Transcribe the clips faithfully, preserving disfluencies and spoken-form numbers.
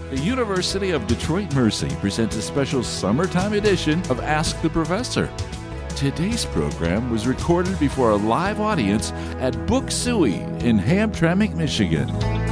The University of Detroit Mercy presents a special summertime edition of Ask the Professor. Today's program was recorded before a live audience at Book Suey in Hamtramck, Michigan.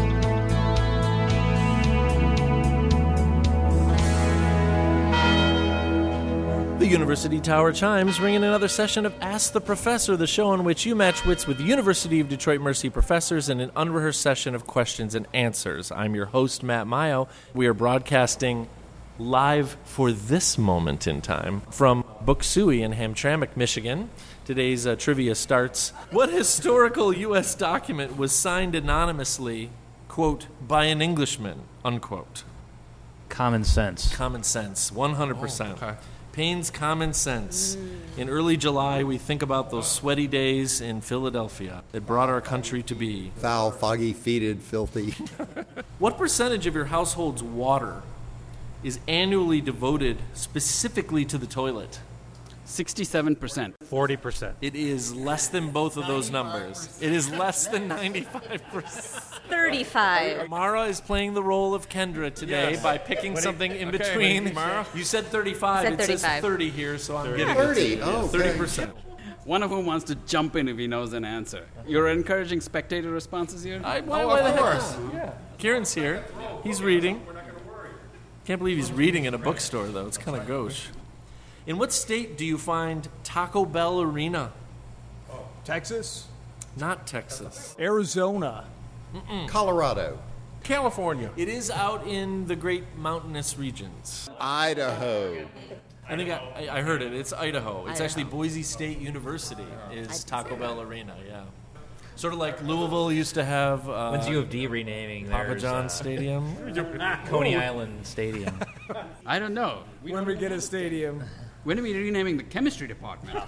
The University Tower chimes ring in another session of Ask the Professor, the show in which you match wits with University of Detroit Mercy professors in an unrehearsed session of questions and answers. I'm your host, Matt Mayo. We are broadcasting live for this moment in time from Book Suey in Hamtramck, Michigan. Today's uh, trivia starts. What historical U S document was signed anonymously, quote, by an Englishman, unquote? Common sense. Common sense, one hundred percent. Oh, okay. Payne's Common Sense. In early July, we think about those sweaty days in Philadelphia that brought our country to be. Foul, foggy, fetid, filthy. What percentage of your household's water is annually devoted specifically to the toilet? sixty-seven percent. forty percent. It is less than both of those numbers. It is less than ninety-five percent. thirty-five. Mara is playing the role of Kendra today Yes. by picking What do you- something in okay, between. what do you think, Mara? You said thirty-five. Said it says thirty-five. thirty here, so I'm getting thirty. it. Oh, thirty okay. percent. One of whom wants to jump in if he knows an answer. You're encouraging spectator responses here? I, why, Oh, why of the heck course. not? Yeah. Kieran's here. He's reading. Can't believe he's reading in a bookstore, though. It's kind of gauche. In what state do you find Taco Bell Arena? Texas, Not Texas. Arizona. Colorado. California. It is out in the great mountainous regions. Idaho. I think I, I I heard it. It's Idaho. It's Idaho. actually Boise State University is Taco Bell Arena, yeah. Sort of like Louisville used to have uh, When's U of D renaming Papa theirs, John's uh, Stadium. Coney Island Stadium? I don't know. We When don't, we get a stadium. when are we renaming the chemistry department?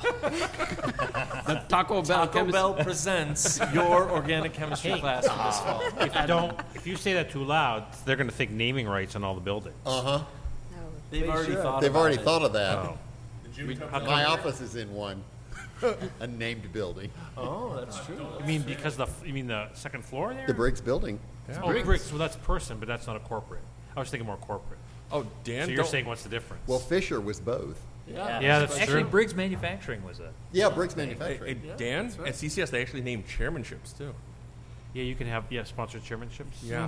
The Taco Bell Taco chemistry. Bell presents your organic chemistry class for this fall. If you don't, if you say that too loud, they're going to think naming rights on all the buildings. Uh-huh. They've already thought They've about already it. thought of that. Oh. My office is in one. A named building. Oh, that's true. You mean because the you mean the second floor there? The Briggs building. oh, bricks. Well, that's person, but that's not a corporate. I was thinking more corporate. Oh, Dan. So you're don't- saying what's the difference? Well, Fisher was both. Yeah. yeah, that's Actually, true. Briggs Manufacturing was a. Yeah, Briggs Hey, Manufacturing. hey, Dan, at C C S, they actually named chairmanships, too. Yeah, you can have yeah sponsored chairmanships. Yeah.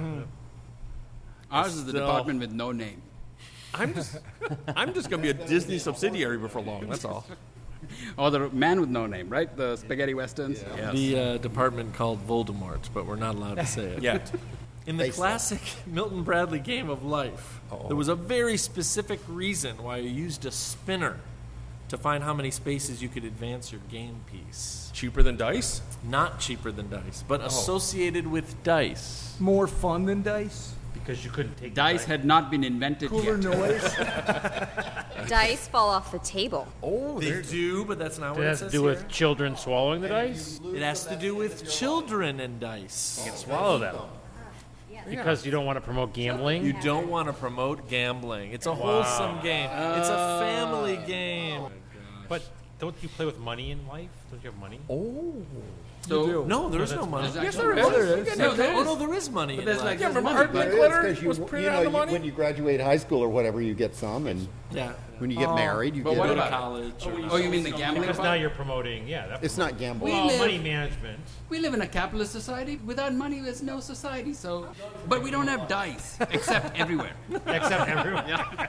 Ours is the Still- department with no name. I'm just I'm just going to be a Disney subsidiary before long, that's all. Or the man with no name, right? The spaghetti westerns. Yes. The uh, department called Voldemort, but we're not allowed to say it. Yeah. In the Face classic Milton Bradley game of life, there was a very specific reason why you used a spinner to find how many spaces you could advance your game piece. Cheaper than dice? Not cheaper than dice, but associated with dice. More fun than dice. Because you couldn't take Dice had not been invented Cooler yet. noise. Dice fall off the table. Oh, They there's do, but that's not It what it has to says do here. with children swallowing the dice. It has to do with children and dice. Swallow them. Because you don't want to promote gambling. You don't want to promote gambling. It's a wholesome game. It's a family game. But don't you play with money in life? Don't you have money? So, No, there is no that's- money. Yes, there is. There is. No, there Oh is. no, there is money. in there's life. like Yeah, there's remember money, Art but- It's Glitter 'cause you, was you printed know, out the you- money? when you graduate high school or whatever, you get some, and Yeah. when you get married, you but get. what Go to about- college. Or Oh, you mean the gambling Because now part? you're promoting. Yeah, that It's not gambling. well, We live- money management. We live in a capitalist society. Without money, there's no society. So, but we don't have dice, except everywhere. Except everyone.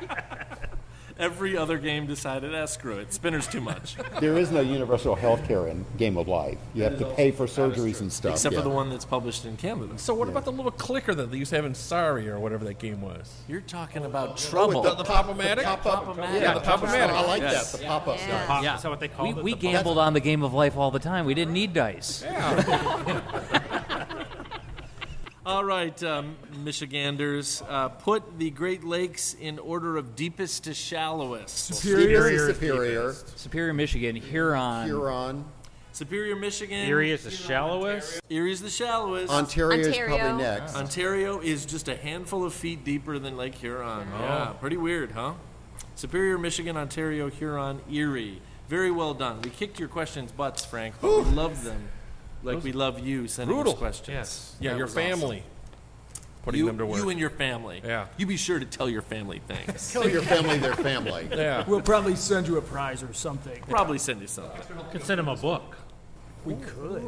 Every other game decided, ah, screw it. Spinner's too much. There is no universal health care in Game of Life. You have to pay for surgeries and stuff. Except yeah. for the one that's published in Canada. So what about the little clicker that they used to have in Sorry or whatever that game was? You're talking about trouble. The, the Pop-O-Matic? Pop-O-Matic. Yeah, the Pop-O-Matic. I like Yes. that. The pop-up Yeah. stuff. Pop, Yeah. Is that what they call We, it? we The gambled on the game of life all the time. We didn't need dice. All right, um, Michiganders, uh, put the Great Lakes in order of deepest to shallowest. Superior, Superior, Superior, Michigan, Huron. Huron, Superior, Michigan. Erie is the shallowest. Erie's the shallowest. Ontario is Ontario. probably next. Ontario is just a handful of feet deeper than Lake Huron. Yeah, pretty weird, huh? Superior, Michigan, Ontario, Huron, Erie. Very well done. We kicked your questions butts, Frank, but we love them like we love you sending Brutal. us questions. Yes. Yeah, That your was awesome. family. putting you, them to work. You and your family. Yeah. You be sure to tell your family things. Tell your family their family. Yeah. We'll probably send you a prize or something. Probably send you something. You could send him a book. We could.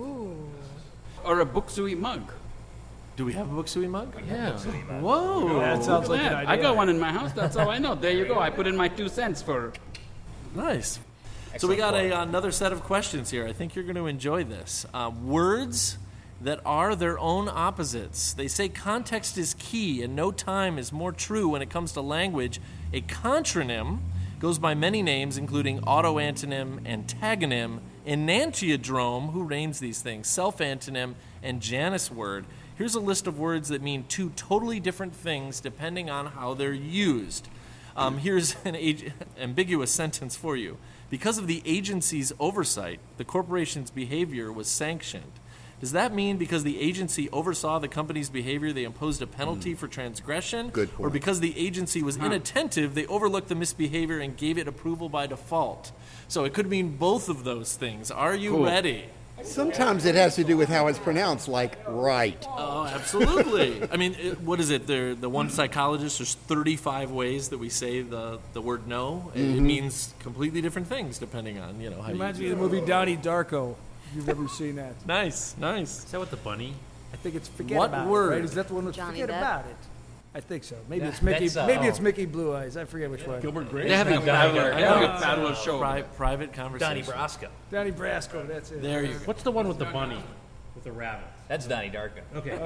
Or a Buksui mug. Do we have a Buksui mug? Yeah. Whoa. That sounds like Yeah, an idea. I got one in my house. That's all I know. There you go. I put in my two cents for. Nice. So we got a, another set of questions here. I think you're going to enjoy this. Uh, words that are their own opposites. They say context is key and no time is more true when it comes to language. A contronym goes by many names, including autoantonym, antagonym, enantiodrome, who names these things, self-antonym, and Janus word. Here's a list of words that mean two totally different things depending on how they're used. Um, here's an ag- ambiguous sentence for you. Because of the agency's oversight, the corporation's behavior was sanctioned. Does that mean because the agency oversaw the company's behavior, they imposed a penalty mm. for transgression? Good point. Or because the agency was Huh. inattentive, they overlooked the misbehavior and gave it approval by default? So it could mean both of those things. Are you Cool. ready? Sometimes it has to do with how it's pronounced, like right. Oh, absolutely. I mean, it, what is it? The the one psychologist, there's thirty-five ways that we say the, the word no. It, Mm-hmm. it means completely different things depending on, you know, how Reminds you me of the movie Donnie Darko. If you've ever seen that. Nice, nice. Is that with the bunny? I think it's Forget What About word? It, right? Is that the one with Johnny Forget Depp? About It? I think so. Maybe Yeah, it's Mickey. that's, uh, maybe it's oh. Mickey Blue Eyes. I forget which one. Gilbert Grape. They're having a Donnie fabulous, Darko. they're having a fabulous show. Pri- private Donnie conversation. Brasco. Donnie Brasco. That's it. There you go. What's the one with the bunny? With the rabbit? That's Donnie Darko. Okay.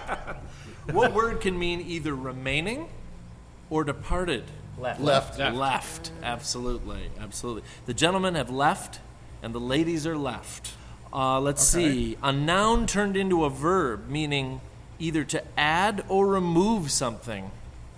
What word can mean either remaining or departed? Left. Left. Left. Absolutely. Absolutely. The gentlemen have left and the ladies are left. Uh, let's see. A noun turned into a verb, meaning either to add or remove something.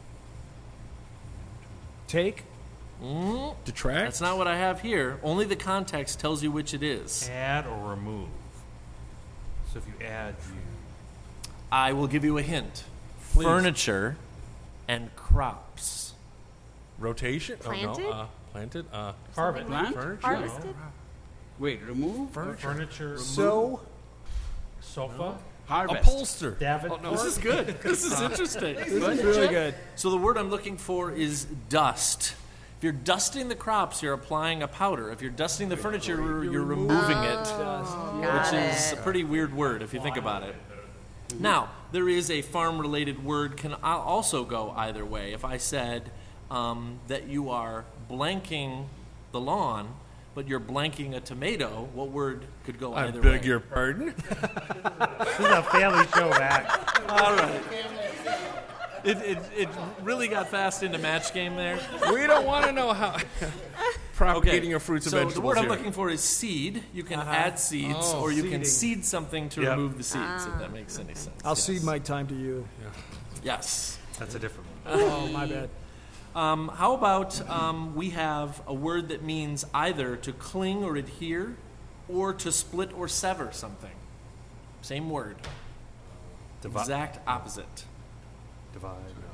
Take. Detract. That's not what I have here. Only the context tells you which it is. Add or remove. So if you add, you... I will give you a hint. Furniture and crops. Rotation. Planted? Oh, no. Uh, planted. Uh, Carve it. Plant? furniture. Harvested? Wait, remove? Furniture. So. Sofa. Harvest. Upholster. Davenport. This is good. This is interesting. This is really good. So the word I'm looking for is dust. If you're dusting the crops, you're applying a powder. If you're dusting the furniture, you're removing it, which is a pretty weird word if you think about it. Now, there is a farm-related word can also go either way. If I said um, that you are blanking the lawn, but you're blanking a tomato, what word could go I either way? beg your pardon. This is a family show back. All right. It, it, it really got fast into match game there. We don't want to know how. Propagating your fruits and so vegetables. the word I'm here. looking for is seed. You can add seeds, Oh, or you can seeding. seed something to Yep. remove the seeds, if that makes any sense. I'll yes. cede my time to you. Yes. That's a different one. Oh, my bad. Um, how about um, we have a word that means either to cling or adhere, or to split or sever something. Same word. Divi- Exact opposite. Divide.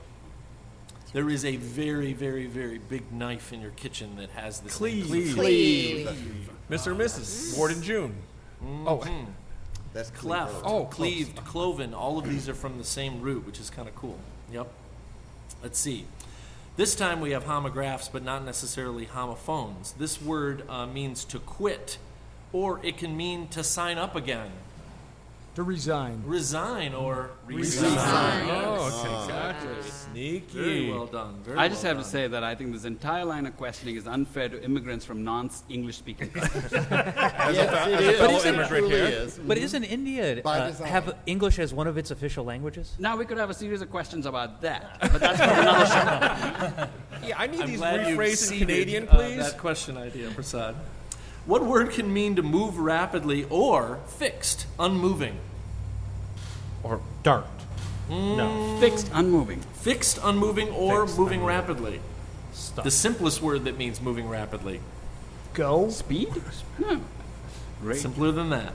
There is a very, very, very big knife in your kitchen that has this. Cleave. name. Cleave. Mister and Missus Ward and June. Oh, That's Cleft, clever. Oh, cleaved, cloven, all of these are from the same root, which is kind of cool. Yep. Let's see. This time we have homographs, but not necessarily homophones. This word uh, means to quit, or it can mean to sign up again. To resign. Resign or Resign. resign. oh, okay. Gotcha. Sneaky. Very well done. Very I just well have to done. say that I think this entire line of questioning is unfair to immigrants from non-English speaking countries. Yes, it is. fellow It immigrant truly here. is. But isn't India By uh, design. have English as one of its official languages? Now we could have a series of questions about that, but that's for another show. Yeah, I need I'm these glad you rephrased seeded, Canadian, uh, please. that question idea, Prasad. What word can mean to move rapidly or fixed, unmoving? or Dart. No. Fixed, unmoving. Fixed, unmoving, or Fixed, moving unmoving. rapidly. Stuff. The simplest word that means moving rapidly. Go. Speed? No. Great. Simpler than that.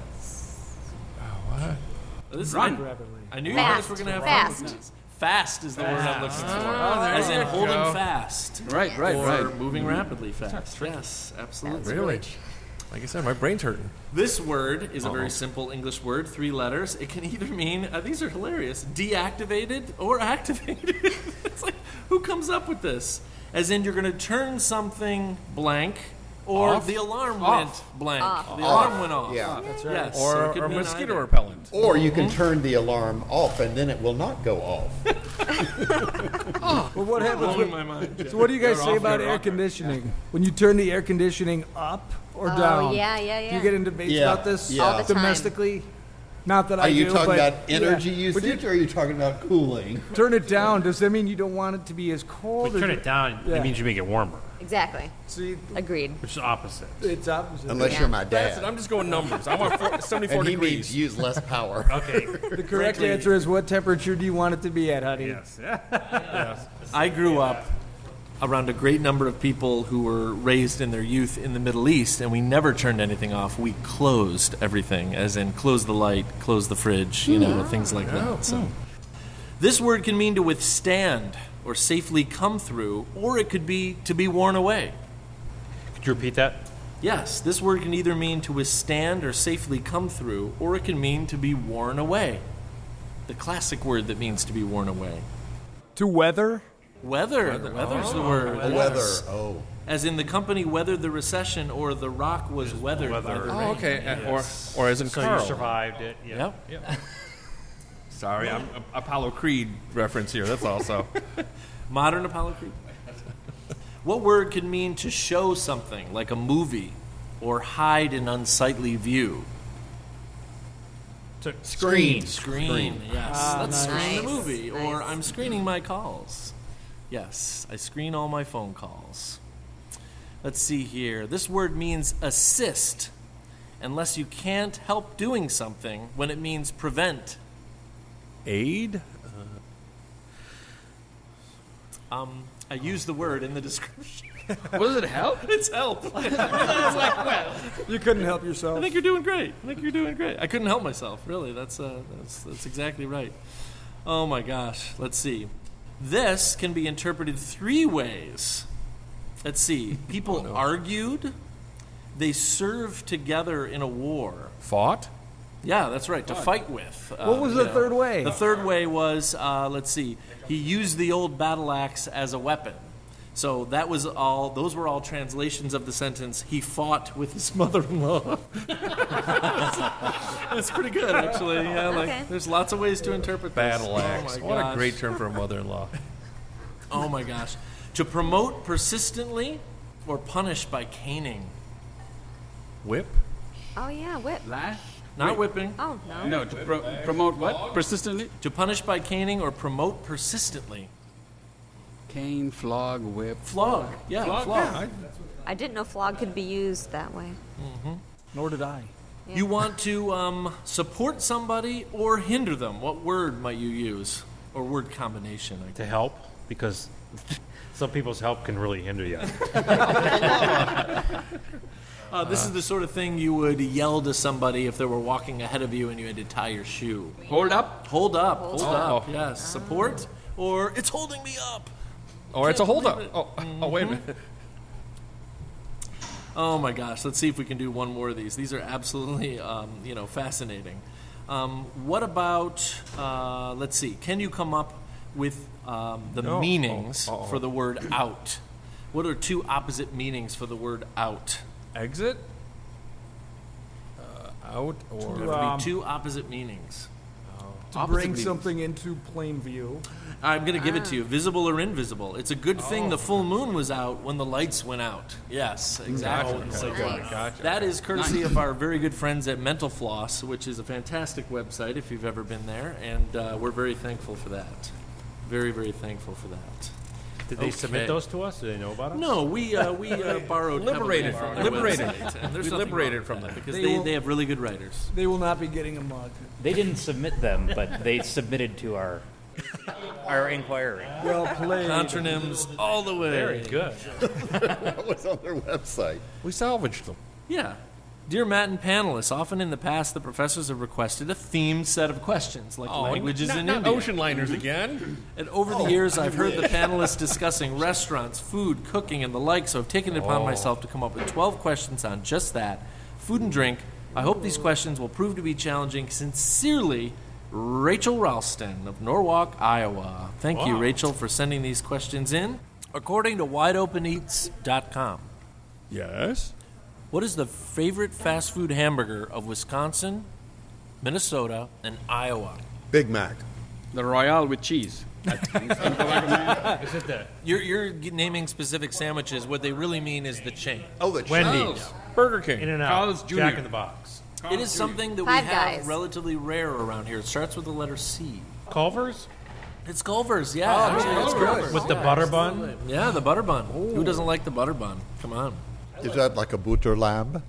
what? This Run. I, Rapidly. I knew you Fast. guys were going to have Fast. fun with this. Fast is the word I'm looking for. Oh, there As in you holding go. fast. Right, right, or right. moving rapidly fast. Yes, absolutely. Really? Like I said, my brain's hurting. This word is a Uh-oh. very simple English word, three letters. It can either mean, uh, these are hilarious, deactivated or activated. It's like, who comes up with this? As in, you're going to turn something blank, or Off? the alarm Off. went blank. Off. The Off. alarm went off. Yeah. That's right. Yes, so Or, it could or mean mosquito either. repellent. Or you can turn the alarm off and then it will not go off. Well, what happens Blowing with, my mind. so what do you guys You're say off, about you're air off. conditioning? When you turn the air conditioning up or Oh, down? yeah, yeah, Do yeah. you get in debates Yeah, about this yeah. All the time. domestically? Not that I Are you do, talking but, about energy yeah. Would you usage or are you talking about cooling? turn it down? Does that mean you don't want it to be as cold? But or turn do- it down, Yeah. it means you make it warmer, Exactly. See, Agreed. which is opposite. it's opposite. Unless Yeah. you're my That's it. dad. I'm just going numbers. I want four, seventy-four And he degrees. means use less power. Okay. The correct Frankly- answer is what temperature do you want it to be at, honey? Yes. I grew up around a great number of people who were raised in their youth in the Middle East, and we never turned anything off. We closed everything, as in close the light, close the fridge, you know, things like that. So, this word can mean to withstand or safely come through, or it could be to be worn away. Could you repeat that? Yes, this word can either mean to withstand or safely come through, or it can mean to be worn away. The classic word that means to be worn away. To weather? Weather. Weather's the word. The weather. Oh. As in the company weathered the recession, or the rock was weathered by weather. the Oh, rain. okay. Uh, Or, or as in So Carl. you survived it. Yeah. Yep. Sorry, I'm a Apollo Creed reference here. That's all. So Modern Apollo Creed. What word can mean to show something, like a movie, or hide an unsightly view? To- Screen. Screen, yes. Ah, Let's nice. screen the Nice, movie. Or nice. I'm screening my calls. Yes, I screen all my phone calls. Let's see here. This word means assist, unless you can't help doing something, when it means prevent. aid. Um, I use the word in the description. Does it help? It's help. You couldn't help I yourself. think you're doing great. I think you're doing great. I couldn't help myself. Really, that's uh, that's that's exactly right. Oh my gosh. Let's see. This can be interpreted three ways. Let's see. People argued. They served together in a war. Fought. Yeah, that's right. To fight with. Uh, What was you the third way? The third way was, uh, let's see. He used the old battle axe as a weapon. So that was all. Those were all translations of the sentence. He fought with his mother-in-law. that's, that's pretty good, actually. Yeah, like Okay. there's lots of ways to interpret this. Battle axe. Oh my What a gosh. great term for a mother-in-law. Oh my gosh. To promote persistently or punish by caning. Whip. Oh, yeah, whip. Lash? Not whipping. Oh, no. No, to pro- promote what? Persistently? To punish by caning or promote persistently. Cane, flog, whip. Flog. Yeah, flog. Yeah, I didn't know flog could be used that way. Nor did I. You want to um, support somebody or hinder them. What word might you use? Or word combination, I guess. To help, because some people's help can really hinder you. Uh, this is the sort of thing you would yell to somebody if they were walking ahead of you and you had to tie your shoe. Hold up. Hold up, hold, Hold up. up. Yes, support or it's holding me up. Or it's a Can't holdup. believe it. Oh, oh, wait a minute. Oh my gosh, let's see if we can do one more of these. These are absolutely, um, you know, fascinating. Um, what about, uh, let's see, can you come up with um, the No. meanings Oh, uh-oh. for the word out? What are two opposite meanings for the word out? Exit. Uh, out or There have to Um, be two opposite meanings. To Opposite bring meanings. something into plain view. I'm going to give it to you. Visible or invisible. It's a good thing the full moon was out when the lights went out. Yes, exactly. Gotcha. So Nice. Gotcha. that is courtesy of our very good friends at Mental Floss, which is a fantastic website if you've ever been there, and uh, we're very thankful for that. Very, very thankful for that. Did they Okay. submit those to us? Do they know about them? No, we uh, we uh, borrowed Liberated heavily from from them. their Liberated. website, and there's We nothing liberated wrong from with that them. because They they, will- they have really good writers. They will not be getting a mug. They didn't submit them, but they submitted to our our inquiry. Well played. Contronyms all the way. Very good. That was on their website. we salvaged them. Yeah. Dear Matt and panelists, often in the past the professors have requested a themed set of questions, like languages not, in not India. ocean liners again. And over the years, I've heard the panelists discussing restaurants, food, cooking, and the like, so I've taken it upon Oh. myself to come up with twelve questions on just that, food and drink. I hope these questions will prove to be challenging. Sincerely, Rachel Ralston of Norwalk, Iowa. Thank you, Wow. Rachel, for sending these questions in. According to wide open eats dot com, Yes. what is the favorite fast food hamburger of Wisconsin, Minnesota, and Iowa? Big Mac. The Royale with cheese. Is it the You're, you're naming specific sandwiches. What they really mean is the chain. Oh, the Wendy's, cheese. Burger King. In and Out, Carl's Junior Jack in the Box, It is something that Five we have Guys. relatively rare around here. It starts with the letter C. Culver's It's Culver's, yeah. Oh, actually, it's Culver's. Culver's. with the butter bun. Yeah, the butter bun. Who doesn't like the butter bun? Come on. Is that like a butter lamb?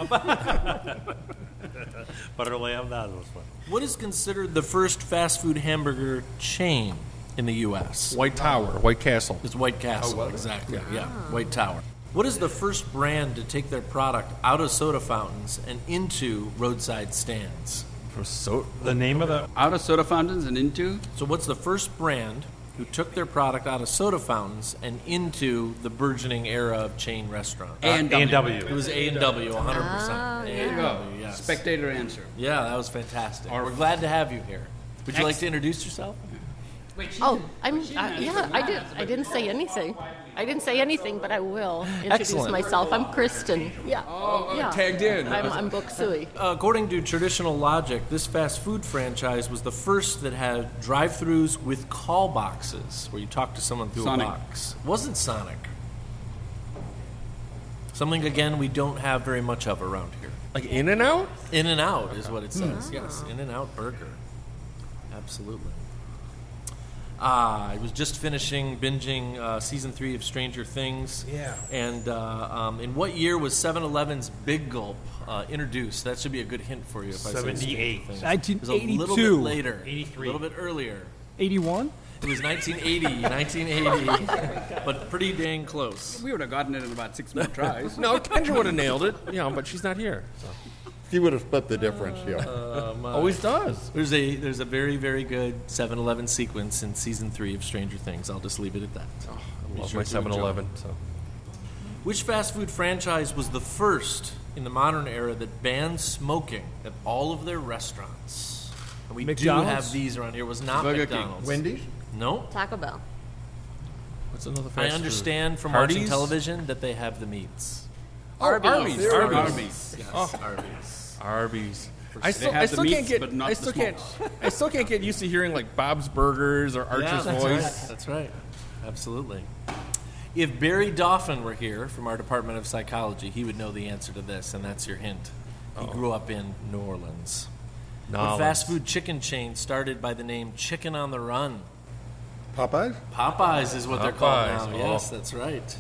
Butter lamb, that was fun. What is considered the first fast food hamburger chain in the U S? White Tower, White Castle. It's White Castle, exactly. Yeah, White Tower. What is the first brand to take their product out of soda fountains and into roadside stands? For so The name of the Out of soda fountains and into So what's the first brand who took their product out of soda fountains and into the burgeoning era of chain restaurants? A and A and W. W. It was A and W, one hundred percent. Oh, A yeah. and W, yes. Spectator answer. Yeah, that was fantastic. We're glad to have you here. Would you like to introduce yourself? Oh, I'm. Uh, yeah, I did. I didn't say anything. I didn't say anything, but I will introduce Excellent. myself. I'm Kristen. Yeah. Oh, yeah. tagged in. I'm, I'm Book Suey. According to traditional logic, this fast food franchise was the first that had drive-thrus with call boxes, where you talk to someone through Sonic. a box. It wasn't Sonic. Something, again, we don't have very much of around here. like In and Out. In and Out is what it says. Yes, In and Out Burger. Absolutely. Uh, I was just finishing binging uh, season three of Stranger Things. Yeah. And uh, um, in what year was seven eleven's Big Gulp uh, introduced? That should be a good hint for you. If I say Stranger seventy-eight. Things. nineteen It was a little bit eighty-two. later. eighty-three. A little bit earlier. eighty-one? It was nineteen eighty. nineteen eighty. But pretty dang close. We would have gotten it in about six more tries. No, Kendra would have nailed it. You know, but she's not here. So. He would have split the difference, yeah. Um, uh, Always does. There's a there's a very very good seven eleven sequence in season three of Stranger Things. I'll just leave it at that. I Be love sure my to seven eleven. enjoy. So. Which fast food franchise was the first in the modern era that banned smoking at all of their restaurants? And we McDonald's? do have these around here. It was not Burger King. McDonald's. Wendy's? No. Taco Bell. What's another fast I food? understand from Hardee's? watching television that they have the meats. Oh, Arby's. Arby's. Arby's. Arby's. Yes, Oh. Arby's. Arby's. I still, have I the still can't meats, get. but not I the still can't. I still can't get used to hearing like Bob's Burgers or Archer's Yeah, that's voice. right. That's right. Absolutely. If Barry Dauphin were here from our Department of Psychology, he would know the answer to this, and that's your hint. He grew up in New Orleans. What Nolans. fast food chicken chain started by the name Chicken on the Run? Popeyes? Popeyes is what they're called Popeyes, now. oh. Yes, that's right.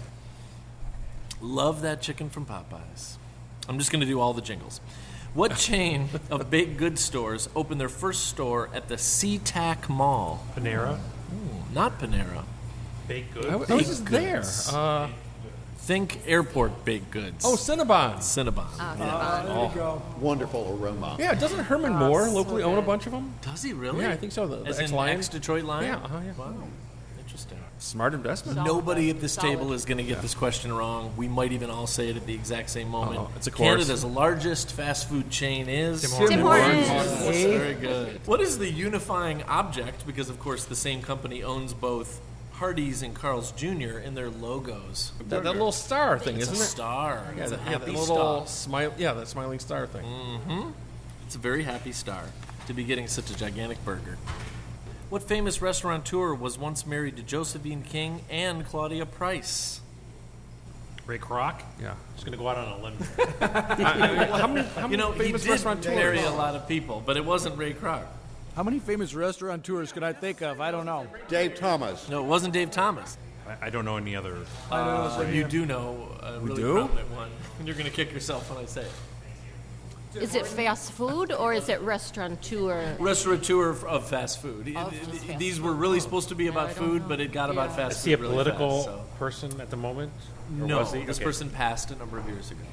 Love that chicken from Popeyes. I'm just going to do all the jingles. What chain of baked goods stores opened their first store at the SeaTac Mall? Panera, Not Panera. baked I, goods. I was Baked just there. goods. Uh, Think airport baked goods. oh, Cinnabon. Cinnabon. Ah, there you go. Wonderful aroma. Yeah, doesn't Herman Moore locally own a bunch of them? Does he really? Yeah, I think so. The, the As in ex-Lion. ex-Detroit Lion? Yeah, uh-huh, yeah. Wow. Interesting. Smart investment. Nobody at this Solid. table is going to get this question wrong. We might even all say it at the exact same moment. Uh-oh, it's a course. Canada's largest fast food chain is Tim Tim Hortons. Yes, very good. What is the unifying object? Because of course the same company owns both Hardee's and Carl's Junior in their logos. That, that little star thing, It's isn't a it? star. Yeah, It's a that, yeah, happy that little star. smile. Yeah, that smiling star thing. It's a very happy star to be getting such a gigantic burger. What famous restaurateur was once married to Josephine King and Claudia Price? Ray Kroc. Yeah. Just gonna go out on a limb. How many, how many You know, he famous did restaurateurs? marry a lot of people, but it wasn't Ray Kroc. How many famous restaurateurs can I think of? I don't know. Dave Thomas. No, it wasn't Dave Thomas. I, I don't know any other. Uh, you do know a really do? prominent one. You're going to kick yourself when I say it. Is it fast food or is it restaurateur? Restaurateur of fast food. Of just fast These food. were really supposed to be about I don't food, know. but it got about Yeah. fast Is food he a really political fast, so- person at the moment? Or No, was he? this Okay. person passed a number of years ago.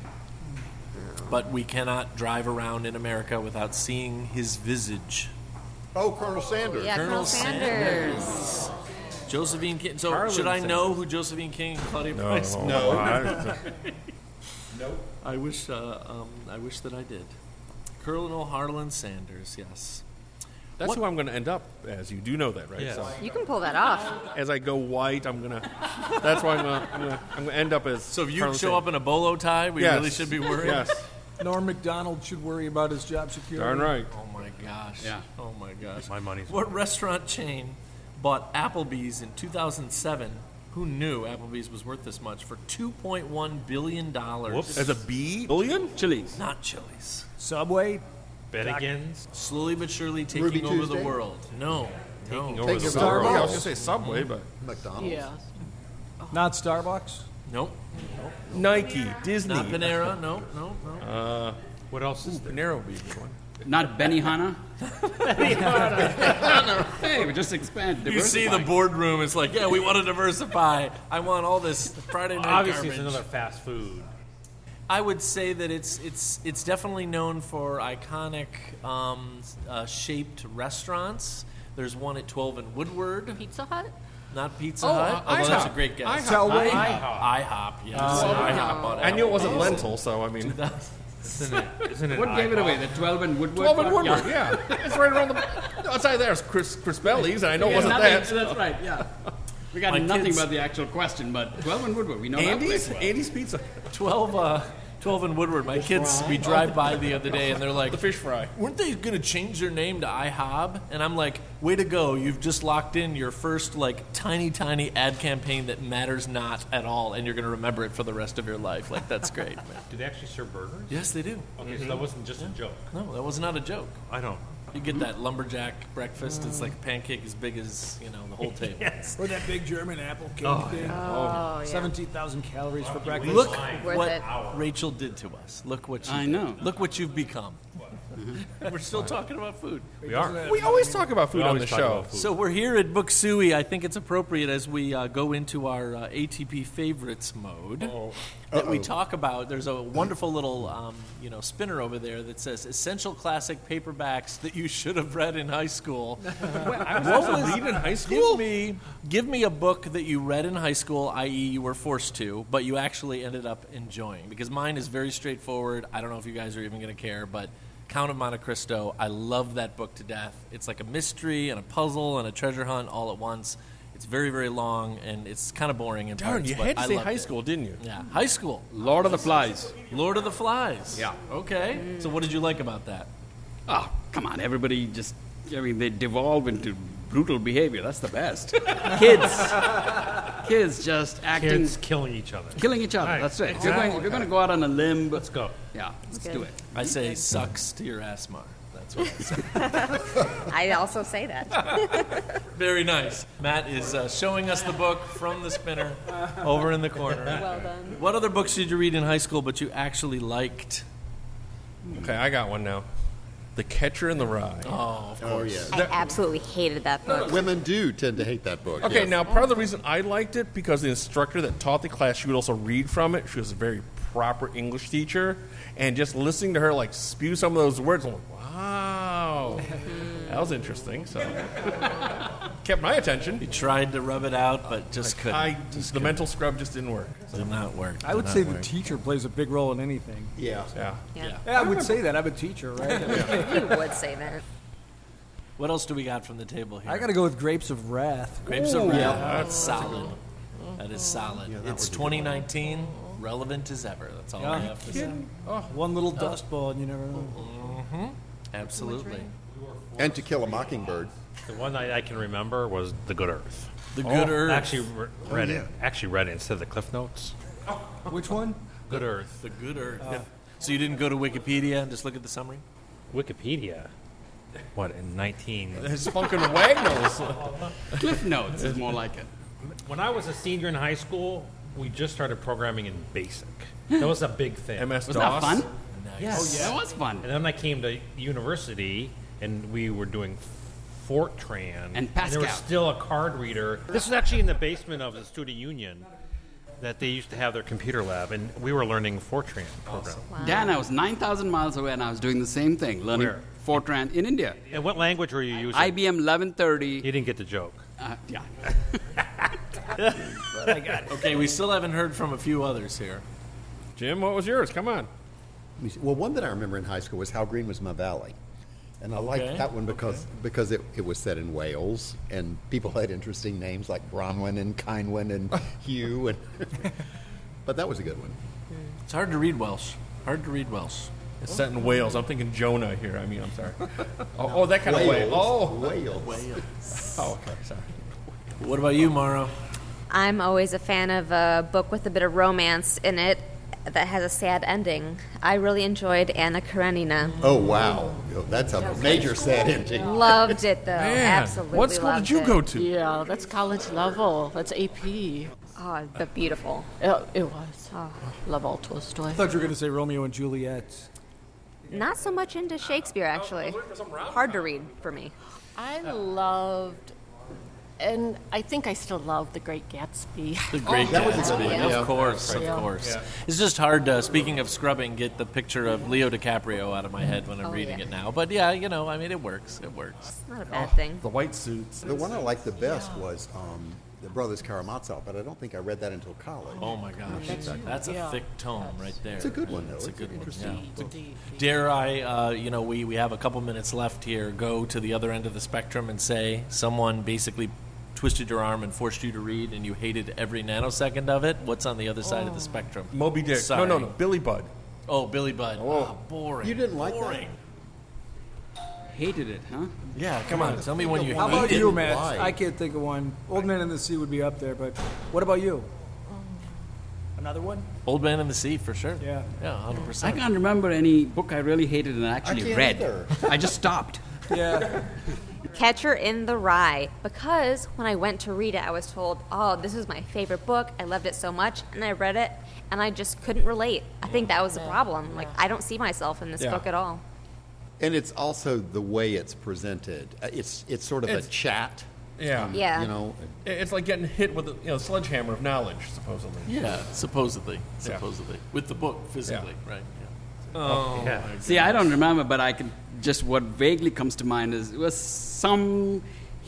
But we cannot drive around in America without seeing his visage. Oh, Colonel Sanders. Yeah, Colonel Sanders. Josephine King. So Harlan should I Sanders. know who Josephine King and Claudia Price? No. I- Nope. I wish. Uh, um, I wish that I did. Colonel Harlan Sanders. Yes. That's What- who I'm going to end up as. You do know that, right? Yes. So You can pull that off. as I go white, I'm gonna. That's why I'm gonna. I'm gonna. I'm gonna end up as. So if you Colonel show Sanders. up in a bolo tie, we Yes. really should be worried. Yes. Norm MacDonald should worry about his job security. Darn right. Oh my gosh. Yeah. Oh my gosh. My money's What restaurant chain bought Applebee's in two thousand seven? Who knew Applebee's was worth this much for two point one billion dollars? Whoops. As a B billion? Chili's. Not Chili's. Subway. Bennigan's. Slowly but surely taking Ruby over the Tuesday? world. No. Taking no. over Take the your world. Yeah, I was gonna say Subway, but McDonald's. Yeah. Not Starbucks. Nope. Nike, Disney, Not Panera. No, no, no. Uh, What else is there? Panera would be a good one. Not Benihana. Hey, we just expand. You see the diversify. boardroom, it's like, yeah, we want to diversify. I want all this Friday night Obviously, garbage. it's another fast food. I would say that it's it's it's definitely known for iconic um, uh, shaped restaurants. There's one at twelve and Woodward, Pizza Hut? not Pizza Oh, Hut. uh, Although that's a IHOP. great guess. Telway. IHOP, yes. IHOP bought I knew it wasn't Applebee's. lentil, so I mean. Isn't it? Isn't it What gave it IHOP? away? The twelve and Woodward? Twelve and one? Woodward, yeah. It's right around the. Outside there is Chris Chris Belli's, and I know it Yeah, wasn't nothing- that. That's right, yeah. We got My nothing kids- about the actual question, but twelve and Woodward, we know that Andy's, place well. Andy's Pizza, twelve, uh, twelve and Woodward. My kids, we drive by the other day, and they're like, the fish fry. weren't they going to change their name to IHOB? And I'm like, way to go. You've just locked in your first, like, tiny, tiny ad campaign that matters not at all, and you're going to remember it for the rest of your life. Like, that's great. Man. Do they actually serve burgers? Yes, they do. Okay, so that wasn't just a joke. No, that was not a joke. I don't. You get that lumberjack breakfast. It's like a pancake as big as, you know, the whole table. Yes. Or that big German apple cake Oh, thing. Oh, yeah. seventeen thousand calories for breakfast. Look Worth what it. Rachel did to us. Look what you I did. know. Look what you've become. We're still talking about food. We are. We always talk about food We on always the talk show. about food. So we're here at Book Suey. I think it's appropriate as we uh, go into our uh, A T P favorites mode Oh. that we talk about. There's a wonderful little, um, you know, spinner over there that says essential classic paperbacks that you should have read in high school. I was supposed to read in high school? Give me, give me a book that you read in high school, that is, you were forced to, but you actually ended up enjoying. Because mine is very straightforward. I don't know if you guys are even going to care, but Count of Monte Cristo. I love that book to death. It's like a mystery and a puzzle and a treasure hunt all at once. It's very, very long, and it's kind of boring in Darn, parts, you but had to I say loved high it. school, didn't you? Yeah, high school. Lord of the Flies. Lord of the Flies. Yeah. Okay. So what did you like about that? Oh, come on, everybody just, I mean, they devolve into brutal behavior. That's the best. Kids. Kids just acting, Kids killing each other. killing each other. Right, That's it. If you're going, if you're going to go out on a limb, Let's go. yeah, let's good. do it. I say sucks to your ass, Mar. That's what I say. I also say that. Very nice. Matt is uh, showing us the book from the spinner over in the corner. Well done. What other books did you read in high school but you actually liked? Okay, I got one now. The Catcher in the Rye. Oh, of Oh, course. yeah. I absolutely hated that book. Women do tend to hate that book. Okay, yes. now part of the reason I liked it because the instructor that taught the class, she would also read from it. She was a very proper English teacher, and just listening to her like spew some of those words, I'm like, wow, that was interesting. So kept my attention. You tried to rub it out, but just couldn't. I just the mental scrub just didn't work. did not work. I would Did say not the work. teacher plays a big role in anything. Yeah. Yeah. Yeah. Yeah, I would say that. I'm a teacher, right? You would say that. What else do we got from the table here? I got to go with Grapes of Wrath. Grapes of Ooh. Wrath. Yeah. That's solid. That is solid. It's twenty nineteen, relevant as ever. That's all I Yeah. have to say. Oh, one little dust ball, and you never know. Absolutely. And To Kill a Mockingbird. The one I, I can remember was The Good Earth. The Good Earth. I actually re- read yeah. it. Actually read it instead of the Cliff Notes. Which one? Good Earth. The Good Earth. So you didn't go to Wikipedia and just look at the summary? Wikipedia. What in nineteen? Spunkin' Wagnalls. Cliff Notes is more like it. When I was a senior in high school, we just started programming in BASIC. That was a big thing. M S Was that fun? Yes. That was fun. And then I came to university, and we were doing Fortran. And there was Pascal. still a card reader. This was actually in the basement of the student union that they used to have their computer lab, and we were learning Fortran program. Dan, I was nine thousand miles away and I was doing the same thing, learning Where? Fortran in India. And what language were you using? I B M eleven thirty. You didn't get the joke. Uh, yeah. Okay, we still haven't heard from a few others here. Jim, what was yours? Come on. Let me see. Well, one that I remember in high school was How Green Was My Valley. And I liked Okay, that one because okay. because it, it was set in Wales, and people had interesting names like Bronwyn and Kynwyn and Hugh. And but that was a good one. It's hard to read Welsh. Hard to read Welsh. It's set in Wales. I'm thinking Jonah here. I mean, I'm sorry. Oh, oh that kind of way. Wales. Oh, Wales. oh, okay, sorry. What about you, Mara? I'm always a fan of a book with a bit of romance in it that has a sad ending. I really enjoyed Anna Karenina. Oh, wow. That's a major sad ending. Loved it, though. Man, Absolutely what school loved did you it. go to? Yeah, that's college level. That's A P. Oh, but beautiful. It, it was. Oh, love all Tolstoy. I thought you were going to say Romeo and Juliet. Not so much into Shakespeare, actually. Hard to read for me. I loved, and I think I still love The Great Gatsby. The Great that was a Gatsby. good one, Of yeah. course, of Yeah. course. It's just hard to, speaking of scrubbing, get the picture of Leo DiCaprio out of my head when I'm Oh, reading yeah. it now. But yeah, you know, I mean, it works. It works. Not a bad thing. The white suits. The one I liked the best was um, The Brothers Karamazov, but I don't think I read that until college. Oh my gosh, that's a Yeah. thick tome right there. It's a good one, though. It's a It's good one. interesting. Yeah. Indeed. Dare I, uh, you know, we, we have a couple minutes left here, go to the other end of the spectrum and say someone basically twisted your arm and forced you to read and you hated every nanosecond of it? What's on the other side of the spectrum? Moby Dick. Sorry. No, no, no. Billy Budd. Oh, Billy Budd. Oh, boring. You didn't like that? boring. Hated it, huh? Yeah, come on. Tell me when you How about hated you, it. Matt? Why? I can't think of one. Old Man in the Sea would be up there, but what about you? Another one? Old Man in the Sea, for sure. Yeah. Yeah, one hundred I percent. can't remember any book I really hated and actually can't read. either. I just stopped. Yeah. Catcher in the Rye, because when I went to read it, I was told, oh, this is my favorite book. I loved it so much. And I read it, and I just couldn't relate. I think that was the problem. Like, I don't see myself in this Yeah. book at all. And it's also the way it's presented. Uh, It's it's sort of It's- a chat. Yeah. Yeah. You know, It's like getting hit with a you know, sledgehammer of knowledge, supposedly. Yeah, supposedly. Supposedly. With the book, physically, right? Yeah. Oh, Yeah. my See, I don't remember, but I can just what vaguely comes to mind is it was some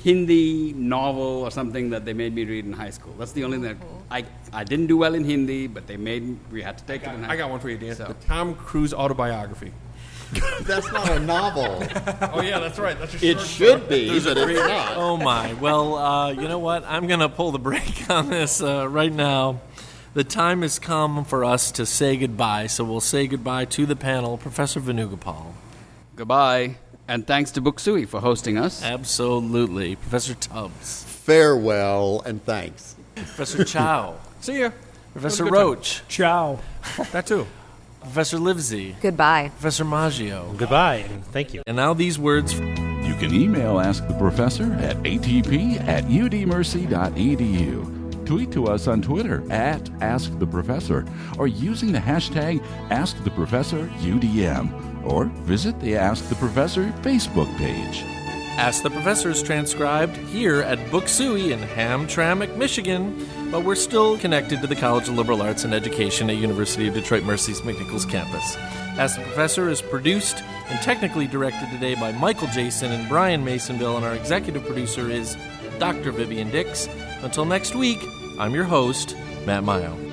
Hindi novel or something that they made me read in high school. That's the only thing that I I didn't do well in Hindi, but they made we had to take it in high I got school. one for you, Dan. So- The Tom Cruise autobiography. that's not a novel. Oh, yeah, that's right. That's your It short should be, but it's not. Oh my! Well, uh, you know what? I'm going to pull the brake on this uh, right now. The time has come for us to say goodbye, so we'll say goodbye to the panel, Professor Venugopal. Goodbye, and thanks to Booksui for hosting us. Absolutely, Professor Tubbs, Farewell and thanks. Professor Chow, See ya. Professor It was a good Roach, Ciao. That too. Professor Livesey, Goodbye. Professor Maggio, Goodbye, and thank you. and now these words. You can email Ask the Professor at a t p at u d mercy dot e d u. Tweet to us on Twitter at Ask the Professor or using the hashtag Ask the Professor U D M or visit the Ask the Professor Facebook page. Ask the Professor is transcribed here at Booksui in Hamtramck, Michigan, but we're still connected to the College of Liberal Arts and Education at University of Detroit Mercy's McNichols campus. Ask the Professor is produced and technically directed today by Michael Jason and Brian Masonville, and our executive producer is Doctor Vivian Dix. Until next week, I'm your host, Matt Mayo.